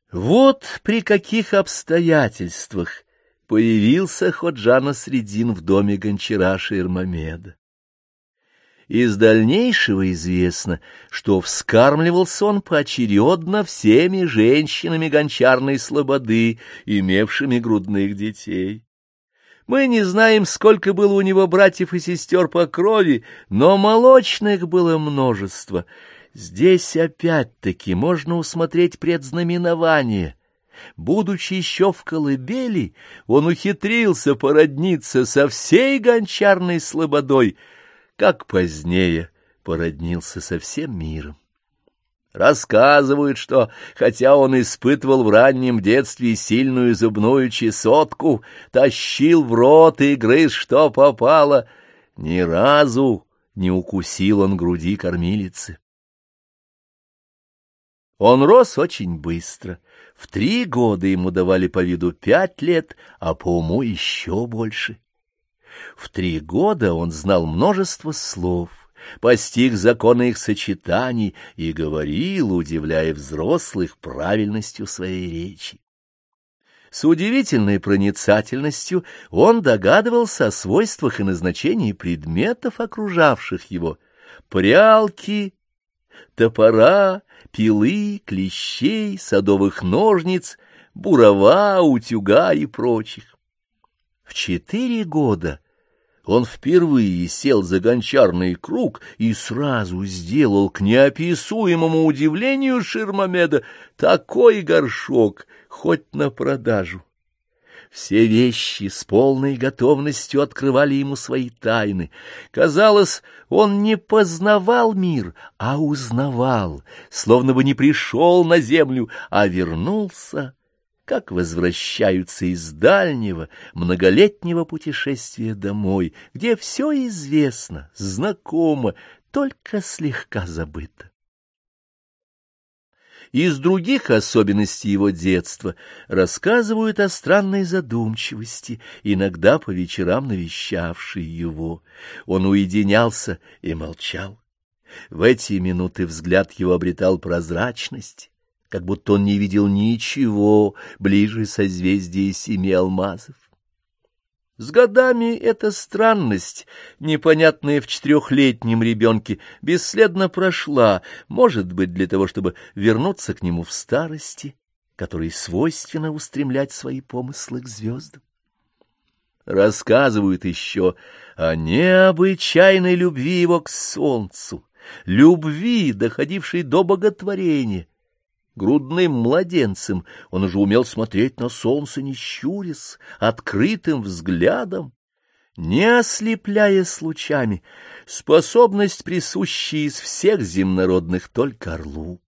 Вот при каких обстоятельствах появился Ходжа Насреддин в доме гончара Ширмамеда. Из дальнейшего известно, что вскармливался он поочередно всеми женщинами гончарной слободы, имевшими грудных детей. Мы не знаем, сколько было у него братьев и сестер по крови, но молочных было множество. Здесь опять-таки можно усмотреть предзнаменование. Будучи еще в колыбели, он ухитрился породниться со всей гончарной слободой, как позднее породнился со всем миром. Рассказывают, что, хотя он испытывал в раннем детстве сильную зубную чесотку, тащил в рот и грыз, что попало, ни разу не укусил он груди кормилицы. Он рос очень быстро. В 3 года ему давали по виду 5 лет, а по уму еще больше. В 3 года он знал множество слов, постиг законы их сочетаний и говорил, удивляя взрослых правильностью своей речи. С удивительной проницательностью он догадывался о свойствах и назначении предметов, окружавших его: прялки, топора, пилы, клещей, садовых ножниц, бурова, утюга и прочих. В 4 года он впервые сел за гончарный круг и сразу сделал, к неописуемому удивлению Ширмамеда, такой горшок, хоть на продажу. Все вещи с полной готовностью открывали ему свои тайны. Казалось, он не познавал мир, а узнавал, словно бы не пришел на землю, а вернулся, как возвращаются из дальнего, многолетнего путешествия домой, где все известно, знакомо, только слегка забыто. Из других особенностей его детства рассказывают о странной задумчивости, иногда по вечерам навещавшей его. Он уединялся и молчал. В эти минуты взгляд его обретал прозрачность, как будто он не видел ничего ближе созвездия 7 алмазов. С годами эта странность, непонятная в 4-летнем ребенке, бесследно прошла, может быть, для того, чтобы вернуться к нему в старости, которой свойственно устремлять свои помыслы к звездам. Рассказывают еще о необычайной любви его к солнцу, любви, доходившей до боготворения. Грудным младенцем он уже умел смотреть на солнце, не щурясь, открытым взглядом, не ослепляясь лучами, способность, присущая из всех земнородных только орлу.